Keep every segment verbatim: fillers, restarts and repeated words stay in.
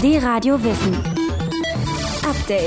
D-Radio Wissen. Update.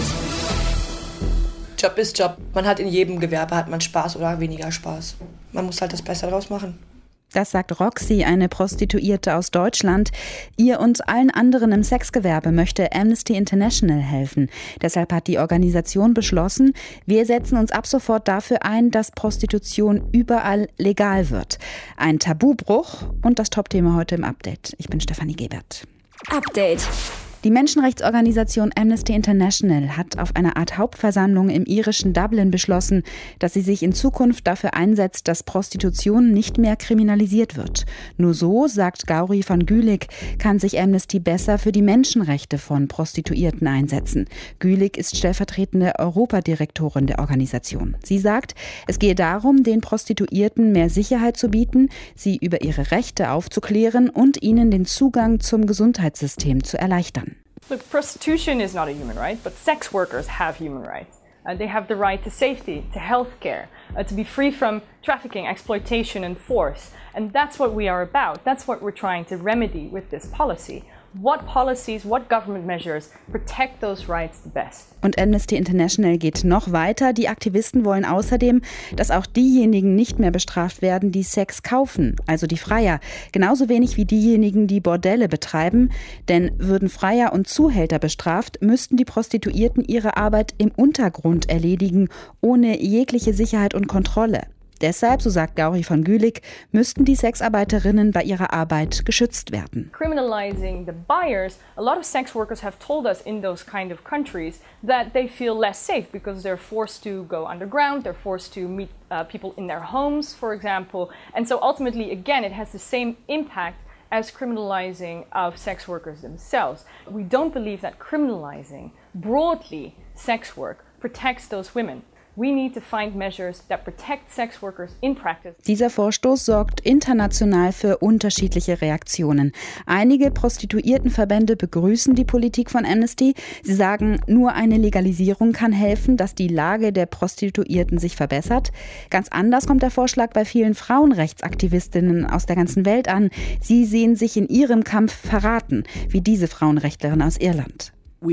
Job ist Job. Man hat in jedem Gewerbe hat man Spaß oder weniger Spaß. Man muss halt das Beste daraus machen. Das sagt Roxy, eine Prostituierte aus Deutschland. Ihr und allen anderen im Sexgewerbe möchte Amnesty International helfen. Deshalb hat die Organisation beschlossen, wir setzen uns ab sofort dafür ein, dass Prostitution überall legal wird. Ein Tabubruch und das Top-Thema heute im Update. Ich bin Stefanie Gebert. Update. Die Menschenrechtsorganisation Amnesty International hat auf einer Art Hauptversammlung im irischen Dublin beschlossen, dass sie sich in Zukunft dafür einsetzt, dass Prostitution nicht mehr kriminalisiert wird. Nur so, sagt Gauri van Gülik, kann sich Amnesty besser für die Menschenrechte von Prostituierten einsetzen. Gülik ist stellvertretende Europadirektorin der Organisation. Sie sagt, es gehe darum, den Prostituierten mehr Sicherheit zu bieten, sie über ihre Rechte aufzuklären und ihnen den Zugang zum Gesundheitssystem zu erleichtern. Look, prostitution is not a human right, but sex workers have human rights. Uh, they have the right to safety, to health care, uh, to be free from trafficking, exploitation and force. And that's what we are about. That's what we're trying to remedy with this policy. What policies, what government measures protect those rights the best? Und Amnesty International geht noch weiter. Die Aktivisten wollen außerdem, dass auch diejenigen nicht mehr bestraft werden, die Sex kaufen, also die Freier. Genauso wenig wie diejenigen, die Bordelle betreiben. Denn würden Freier und Zuhälter bestraft, müssten die Prostituierten ihre Arbeit im Untergrund erledigen, ohne jegliche Sicherheit und Kontrolle. Deshalb, so sagt Gauri van Gülik, müssten die Sexarbeiterinnen bei ihrer Arbeit geschützt werden. Criminalizing the buyers, a lot of sex workers have told us in those kind of countries that they feel less safe because they're forced to go underground, they're forced to meet uh, people in their homes, for example. And so ultimately, again, it has the same impact as criminalizing of sex workers themselves. We don't believe that criminalizing broadly sex work protects those women. We need to find measures that protect sex workers in practice. Dieser Vorstoß sorgt international für unterschiedliche Reaktionen. Einige Prostituiertenverbände begrüßen die Politik von Amnesty. Sie sagen, nur eine Legalisierung kann helfen, dass die Lage der Prostituierten sich verbessert. Ganz anders kommt der Vorschlag bei vielen Frauenrechtsaktivistinnen aus der ganzen Welt an. Sie sehen sich in ihrem Kampf verraten, wie diese Frauenrechtlerin aus Irland.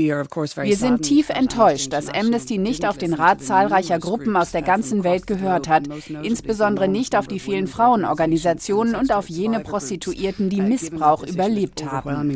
Wir sind tief enttäuscht, dass Amnesty nicht auf den Rat zahlreicher Gruppen aus der ganzen Welt gehört hat, insbesondere nicht auf die vielen Frauenorganisationen und auf jene Prostituierten, die Missbrauch überlebt haben.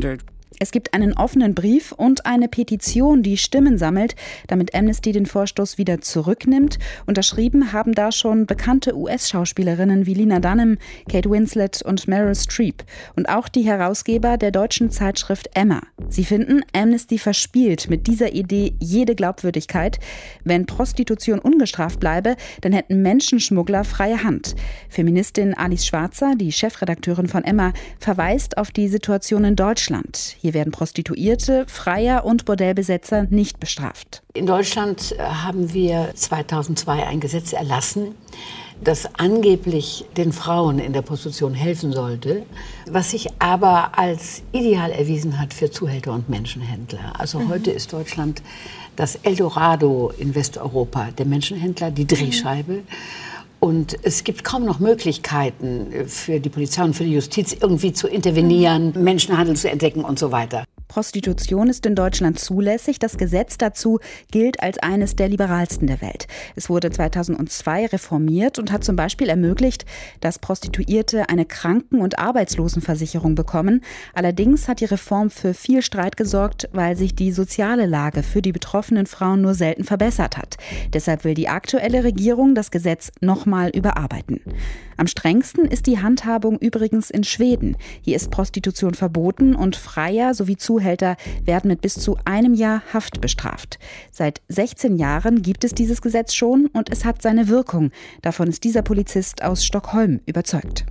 Es gibt einen offenen Brief und eine Petition, die Stimmen sammelt, damit Amnesty den Vorstoß wieder zurücknimmt. Unterschrieben haben da schon bekannte U S-Schauspielerinnen wie Lena Dunham, Kate Winslet und Meryl Streep und auch die Herausgeber der deutschen Zeitschrift Emma. Sie finden, Amnesty verspielt mit dieser Idee jede Glaubwürdigkeit. Wenn Prostitution ungestraft bleibe, dann hätten Menschenschmuggler freie Hand. Feministin Alice Schwarzer, die Chefredakteurin von Emma, verweist auf die Situation in Deutschland. Hier werden Prostituierte, Freier und Bordellbesetzer nicht bestraft. In Deutschland haben wir zweitausendzwei ein Gesetz erlassen, das angeblich den Frauen in der Prostitution helfen sollte, was sich aber als ideal erwiesen hat für Zuhälter und Menschenhändler. Also mhm. heute ist Deutschland das Eldorado in Westeuropa der Menschenhändler, die Drehscheibe. Mhm. Und es gibt kaum noch Möglichkeiten für die Polizei und für die Justiz irgendwie zu intervenieren, Menschenhandel zu entdecken und so weiter. Prostitution ist in Deutschland zulässig. Das Gesetz dazu gilt als eines der liberalsten der Welt. Es wurde zweitausendzwei reformiert und hat zum Beispiel ermöglicht, dass Prostituierte eine Kranken- und Arbeitslosenversicherung bekommen. Allerdings hat die Reform für viel Streit gesorgt, weil sich die soziale Lage für die betroffenen Frauen nur selten verbessert hat. Deshalb will die aktuelle Regierung das Gesetz nochmal überarbeiten. Am strengsten ist die Handhabung übrigens in Schweden. Hier ist Prostitution verboten und Freier sowie Zuhälter werden mit bis zu einem Jahr Haft bestraft. Seit sechzehn Jahren gibt es dieses Gesetz schon und es hat seine Wirkung. Davon ist dieser Polizist aus Stockholm überzeugt.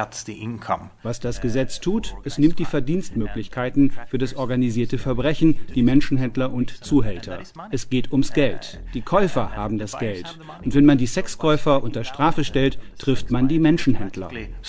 Was das Gesetz tut, es nimmt die Verdienstmöglichkeiten für das organisierte Verbrechen, die Menschenhändler und Zuhälter. Es geht ums Geld. Die Käufer haben das Geld. Und wenn man die Sexkäufer unter Strafe stellt, trifft man die Menschenhändler.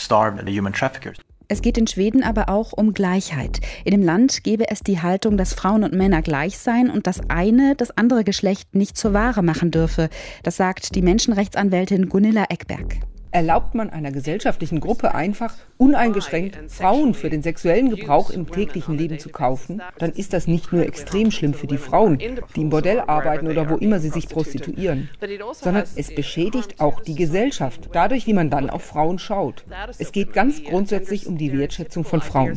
Es geht in Schweden aber auch um Gleichheit. In dem Land gäbe es die Haltung, dass Frauen und Männer gleich seien und das eine das andere Geschlecht nicht zur Ware machen dürfe. Das sagt die Menschenrechtsanwältin Gunilla Ekberg. erlaubt man einer gesellschaftlichen Gruppe einfach uneingeschränkt, Frauen für den sexuellen Gebrauch im täglichen Leben zu kaufen, dann ist das nicht nur extrem schlimm für die Frauen, die im Bordell arbeiten oder wo immer sie sich prostituieren, sondern es beschädigt auch die Gesellschaft, dadurch, wie man dann auf Frauen schaut. Es geht ganz grundsätzlich um die Wertschätzung von Frauen.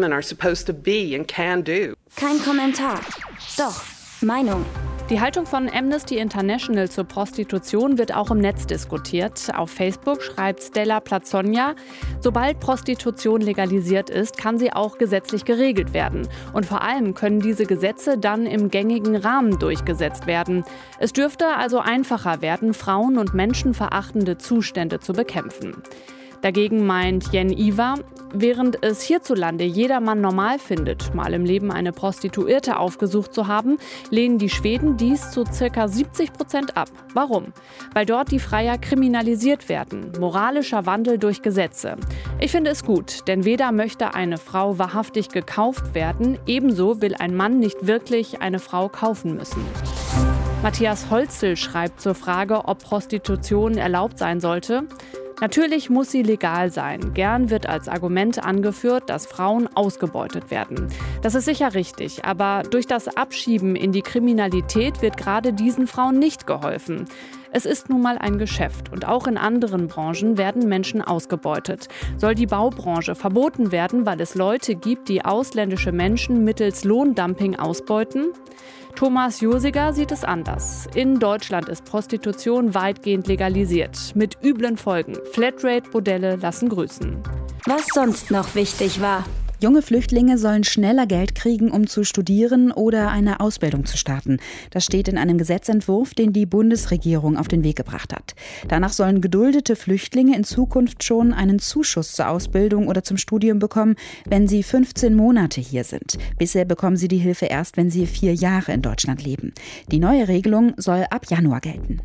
Kein Kommentar. Doch, Meinung. Die Haltung von Amnesty International zur Prostitution wird auch im Netz diskutiert. Auf Facebook schreibt Stella Plazzonia, sobald Prostitution legalisiert ist, kann sie auch gesetzlich geregelt werden. Und vor allem können diese Gesetze dann im gängigen Rahmen durchgesetzt werden. Es dürfte also einfacher werden, Frauen- und menschenverachtende Zustände zu bekämpfen. Dagegen meint Jen Iwa, während es hierzulande jedermann normal findet, mal im Leben eine Prostituierte aufgesucht zu haben, lehnen die Schweden dies zu ca. siebzig Prozent ab. Warum? Weil dort die Freier kriminalisiert werden, moralischer Wandel durch Gesetze. Ich finde es gut, denn weder möchte eine Frau wahrhaftig gekauft werden, ebenso will ein Mann nicht wirklich eine Frau kaufen müssen. Matthias Holzel schreibt zur Frage, ob Prostitution erlaubt sein sollte: Natürlich muss sie legal sein. Gern wird als Argument angeführt, dass Frauen ausgebeutet werden. Das ist sicher richtig, aber durch das Abschieben in die Kriminalität wird gerade diesen Frauen nicht geholfen. Es ist nun mal ein Geschäft und auch in anderen Branchen werden Menschen ausgebeutet. Soll die Baubranche verboten werden, weil es Leute gibt, die ausländische Menschen mittels Lohndumping ausbeuten? Thomas Josiger sieht es anders. In Deutschland ist Prostitution weitgehend legalisiert, mit üblen Folgen. Flatrate-Modelle lassen grüßen. Was sonst noch wichtig war. Junge Flüchtlinge sollen schneller Geld kriegen, um zu studieren oder eine Ausbildung zu starten. Das steht in einem Gesetzentwurf, den die Bundesregierung auf den Weg gebracht hat. Danach sollen geduldete Flüchtlinge in Zukunft schon einen Zuschuss zur Ausbildung oder zum Studium bekommen, wenn sie fünfzehn Monate hier sind. Bisher bekommen sie die Hilfe erst, wenn sie vier Jahre in Deutschland leben. Die neue Regelung soll ab Januar gelten.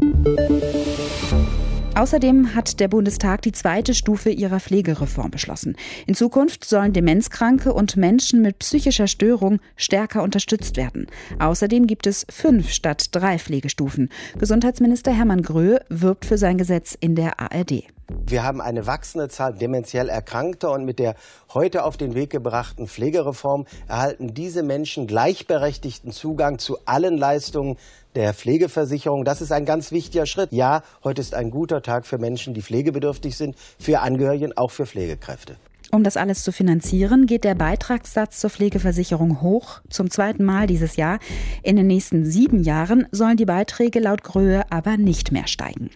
Außerdem hat der Bundestag die zweite Stufe ihrer Pflegereform beschlossen. In Zukunft sollen Demenzkranke und Menschen mit psychischer Störung stärker unterstützt werden. Außerdem gibt es fünf statt drei Pflegestufen. Gesundheitsminister Hermann Gröhe wirbt für sein Gesetz in der A R D. Wir haben eine wachsende Zahl dementiell Erkrankter und mit der heute auf den Weg gebrachten Pflegereform erhalten diese Menschen gleichberechtigten Zugang zu allen Leistungen der Pflegeversicherung. Das ist ein ganz wichtiger Schritt. Ja, heute ist ein guter Tag für Menschen, die pflegebedürftig sind, für Angehörigen, auch für Pflegekräfte. Um das alles zu finanzieren, geht der Beitragssatz zur Pflegeversicherung hoch, zum zweiten Mal dieses Jahr. In den nächsten sieben Jahren sollen die Beiträge laut Gröhe aber nicht mehr steigen.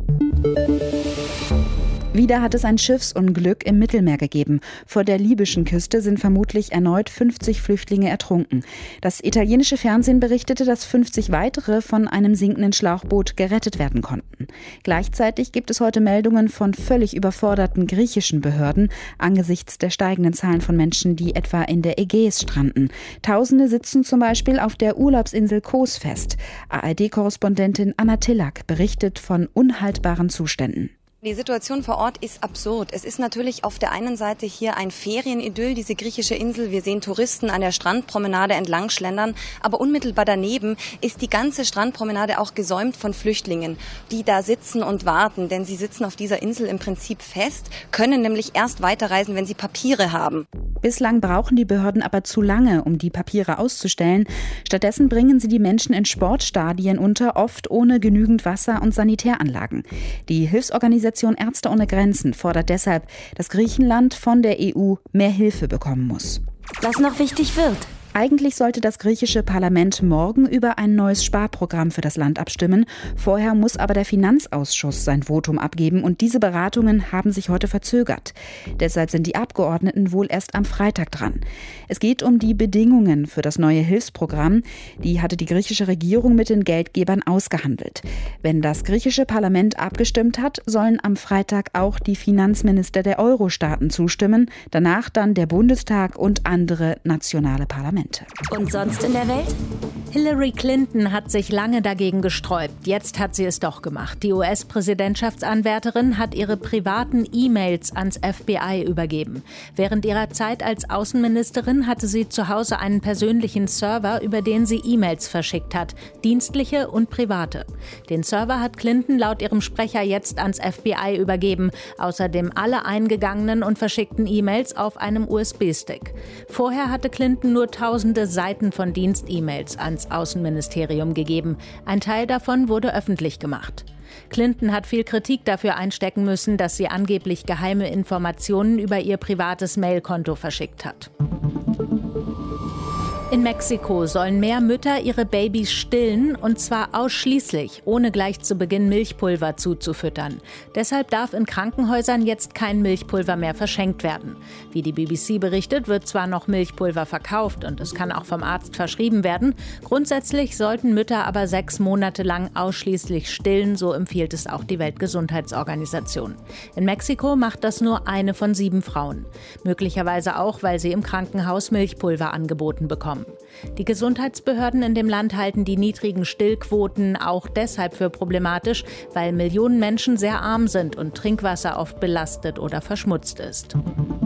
Wieder hat es ein Schiffsunglück im Mittelmeer gegeben. Vor der libyschen Küste sind vermutlich erneut fünfzig Flüchtlinge ertrunken. Das italienische Fernsehen berichtete, dass fünfzig weitere von einem sinkenden Schlauchboot gerettet werden konnten. Gleichzeitig gibt es heute Meldungen von völlig überforderten griechischen Behörden angesichts der steigenden Zahlen von Menschen, die etwa in der Ägäis stranden. Tausende sitzen zum Beispiel auf der Urlaubsinsel Kos fest. A R D-Korrespondentin Anna Tillak berichtet von unhaltbaren Zuständen. Die Situation vor Ort ist absurd. Es ist natürlich auf der einen Seite hier ein Ferienidyll, diese griechische Insel. Wir sehen Touristen an der Strandpromenade entlang schlendern. Aber unmittelbar daneben ist die ganze Strandpromenade auch gesäumt von Flüchtlingen, die da sitzen und warten. Denn sie sitzen auf dieser Insel im Prinzip fest, können nämlich erst weiterreisen, wenn sie Papiere haben. Bislang brauchen die Behörden aber zu lange, um die Papiere auszustellen. Stattdessen bringen sie die Menschen in Sportstadien unter, oft ohne genügend Wasser und Sanitäranlagen. Die Hilfsorganisation Ärzte ohne Grenzen fordert deshalb, dass Griechenland von der E U mehr Hilfe bekommen muss. Was noch wichtig wird. Eigentlich sollte das griechische Parlament morgen über ein neues Sparprogramm für das Land abstimmen. Vorher muss aber der Finanzausschuss sein Votum abgeben und diese Beratungen haben sich heute verzögert. Deshalb sind die Abgeordneten wohl erst am Freitag dran. Es geht um die Bedingungen für das neue Hilfsprogramm. Die hatte die griechische Regierung mit den Geldgebern ausgehandelt. Wenn das griechische Parlament abgestimmt hat, sollen am Freitag auch die Finanzminister der Euro-Staaten zustimmen. Danach dann der Bundestag und andere nationale Parlamente. Und sonst in der Welt? Hillary Clinton hat sich lange dagegen gesträubt. Jetzt hat sie es doch gemacht. Die U S-Präsidentschaftsanwärterin hat ihre privaten E-Mails ans F B I übergeben. Während ihrer Zeit als Außenministerin hatte sie zu Hause einen persönlichen Server, über den sie E-Mails verschickt hat, dienstliche und private. Den Server hat Clinton laut ihrem Sprecher jetzt ans F B I übergeben. Außerdem alle eingegangenen und verschickten E-Mails auf einem U S B-Stick. Vorher hatte Clinton nur tausende Seiten von Dienst-E-Mails ans Außenministerium gegeben. Ein Teil davon wurde öffentlich gemacht. Clinton hat viel Kritik dafür einstecken müssen, dass sie angeblich geheime Informationen über ihr privates Mailkonto verschickt hat. In Mexiko sollen mehr Mütter ihre Babys stillen, und zwar ausschließlich, ohne gleich zu Beginn Milchpulver zuzufüttern. Deshalb darf in Krankenhäusern jetzt kein Milchpulver mehr verschenkt werden. Wie die B B C berichtet, wird zwar noch Milchpulver verkauft und es kann auch vom Arzt verschrieben werden. Grundsätzlich sollten Mütter aber sechs Monate lang ausschließlich stillen, so empfiehlt es auch die Weltgesundheitsorganisation. In Mexiko macht das nur eine von sieben Frauen. Möglicherweise auch, weil sie im Krankenhaus Milchpulver angeboten bekommen. Die Gesundheitsbehörden in dem Land halten die niedrigen Stillquoten auch deshalb für problematisch, weil Millionen Menschen sehr arm sind und Trinkwasser oft belastet oder verschmutzt ist.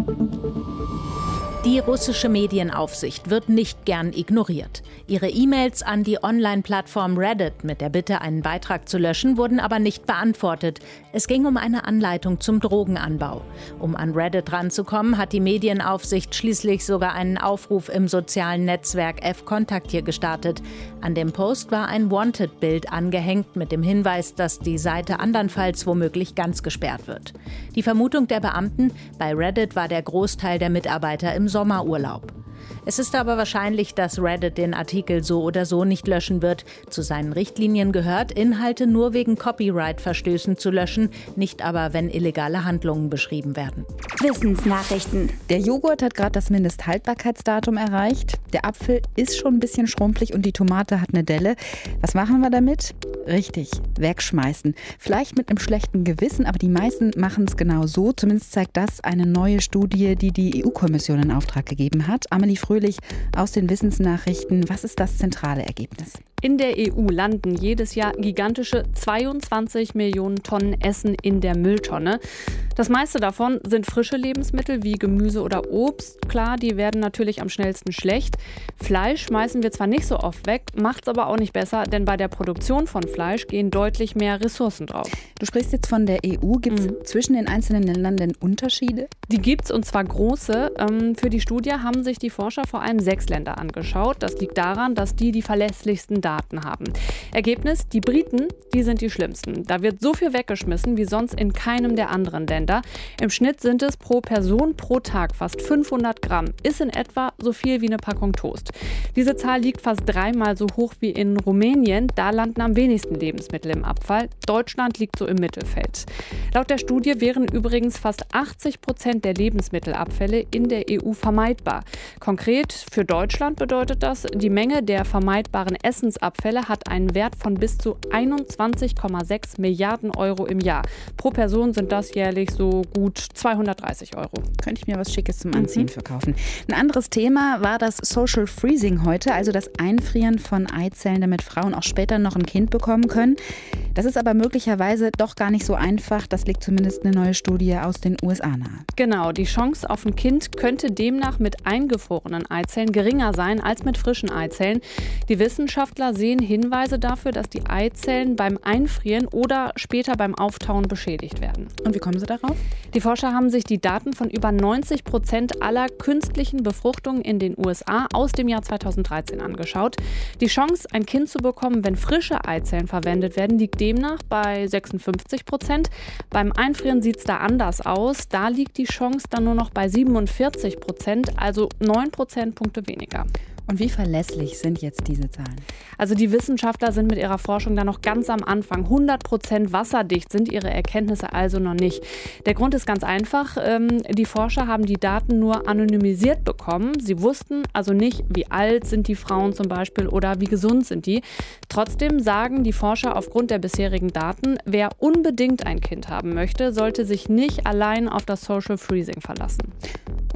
Die russische Medienaufsicht wird nicht gern ignoriert. Ihre E-Mails an die Online-Plattform Reddit mit der Bitte, einen Beitrag zu löschen, wurden aber nicht beantwortet. Es ging um eine Anleitung zum Drogenanbau. Um an Reddit ranzukommen, hat die Medienaufsicht schließlich sogar einen Aufruf im sozialen Netzwerk F-Kontaktier gestartet. An dem Post war ein Wanted-Bild angehängt mit dem Hinweis, dass die Seite andernfalls womöglich ganz gesperrt wird. Die Vermutung der Beamten: bei Reddit war der Großteil der Mitarbeiter im Sommerurlaub. Es ist aber wahrscheinlich, dass Reddit den Artikel so oder so nicht löschen wird. Zu seinen Richtlinien gehört, Inhalte nur wegen Copyright-Verstößen zu löschen, nicht aber, wenn illegale Handlungen beschrieben werden. Wissensnachrichten. Der Joghurt hat gerade das Mindesthaltbarkeitsdatum erreicht. Der Apfel ist schon ein bisschen schrumpelig und die Tomate hat eine Delle. Was machen wir damit? Richtig, wegschmeißen. Vielleicht mit einem schlechten Gewissen, aber die meisten machen es genau so. Zumindest zeigt das eine neue Studie, die die E U-Kommission in Auftrag gegeben hat. Amelie Fröhlich aus den Wissensnachrichten. Was ist das zentrale Ergebnis? In der E U landen jedes Jahr gigantische zweiundzwanzig Millionen Tonnen Essen in der Mülltonne. Das meiste davon sind frische Lebensmittel wie Gemüse oder Obst. Klar, die werden natürlich am schnellsten schlecht. Fleisch schmeißen wir zwar nicht so oft weg, macht's aber auch nicht besser, denn bei der Produktion von Fleisch gehen deutlich mehr Ressourcen drauf. Du sprichst jetzt von der E U. Gibt es mhm. zwischen den einzelnen Ländern denn Unterschiede? Die gibt's, und zwar große. Für die Studie haben sich die Forscher vor allem sechs Länder angeschaut. Das liegt daran, dass die die verlässlichsten Daten haben. Ergebnis: die Briten, die sind die schlimmsten. Da wird so viel weggeschmissen wie sonst in keinem der anderen Länder. Im Schnitt sind es pro Person pro Tag fast fünfhundert Gramm. Ist in etwa so viel wie eine Packung Toast. Diese Zahl liegt fast dreimal so hoch wie in Rumänien. Da landen am wenigsten Lebensmittel im Abfall. Deutschland liegt so im Mittelfeld. Laut der Studie wären übrigens fast achtzig Prozent der Lebensmittelabfälle in der E U vermeidbar. Konkret für Deutschland bedeutet das, die Menge der vermeidbaren Essensabfälle hat einen Wert von bis zu einundzwanzig Komma sechs Milliarden Euro im Jahr. Pro Person sind das jährlich so gut zweihundertdreißig Euro. Könnte ich mir was Schickes zum Anziehen mhm. verkaufen. Ein anderes Thema war das Social Freezing heute, also das Einfrieren von Eizellen, damit Frauen auch später noch ein Kind bekommen können. Das ist aber möglicherweise doch gar nicht so einfach. Das legt zumindest eine neue Studie aus den U S A nahe. Genau, die Chance auf ein Kind könnte demnach mit eingefrorenen Eizellen geringer sein als mit frischen Eizellen. Die Wissenschaftler sehen Hinweise dafür, dass die Eizellen beim Einfrieren oder später beim Auftauen beschädigt werden. Und wie kommen sie darauf? Die Forscher haben sich die Daten von über neunzig Prozent aller künstlichen Befruchtungen in den U S A aus dem Jahr zweitausenddreizehn angeschaut. Die Chance, ein Kind zu bekommen, wenn frische Eizellen verwendet werden, liegt demnach bei sechsundfünfzig Prozent. Beim Einfrieren sieht es da anders aus. Da liegt die Chance dann nur noch bei siebenundvierzig Prozent, also neun Prozentpunkte weniger. Und wie verlässlich sind jetzt diese Zahlen? Also die Wissenschaftler sind mit ihrer Forschung da noch ganz am Anfang. hundert Prozent wasserdicht sind ihre Erkenntnisse also noch nicht. Der Grund ist ganz einfach. Ähm, die Forscher haben die Daten nur anonymisiert bekommen. Sie wussten also nicht, wie alt sind die Frauen zum Beispiel oder wie gesund sind die. Trotzdem sagen die Forscher aufgrund der bisherigen Daten, wer unbedingt ein Kind haben möchte, sollte sich nicht allein auf das Social Freezing verlassen.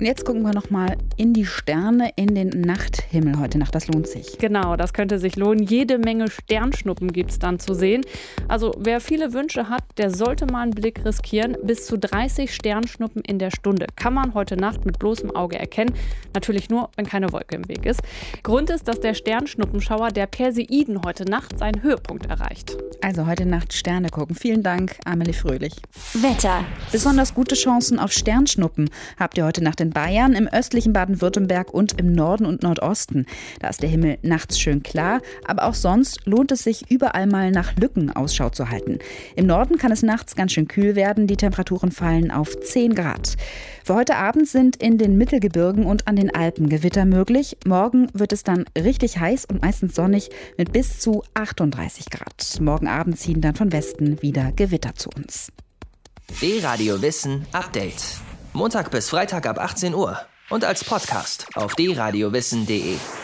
Und jetzt gucken wir noch mal in die Sterne, in den Nachthimmel heute Nacht. Das lohnt sich. Genau, das könnte sich lohnen. Jede Menge Sternschnuppen gibt es dann zu sehen. Also wer viele Wünsche hat, der sollte mal einen Blick riskieren. Bis zu dreißig Sternschnuppen in der Stunde kann man heute Nacht mit bloßem Auge erkennen. Natürlich nur, wenn keine Wolke im Weg ist. Grund ist, dass der Sternschnuppenschauer der Perseiden heute Nacht seinen Höhepunkt erreicht. Also heute Nacht Sterne gucken. Vielen Dank, Amelie Fröhlich. Wetter. Besonders gute Chancen auf Sternschnuppen habt ihr heute Nacht in Bayern, im östlichen Baden-Württemberg und im Norden und Nordosten. Da ist der Himmel nachts schön klar, aber auch sonst lohnt es sich, überall mal nach Lücken Ausschau zu halten. Im Norden kann es nachts ganz schön kühl werden, die Temperaturen fallen auf zehn Grad. Für heute Abend sind in den Mittelgebirgen und an den Alpen Gewitter möglich. Morgen wird es dann richtig heiß und meistens sonnig mit bis zu achtunddreißig Grad. Morgen Abend ziehen dann von Westen wieder Gewitter zu uns. D-Radio Wissen Update. Montag bis Freitag ab achtzehn Uhr und als Podcast auf d radio wissen punkt de.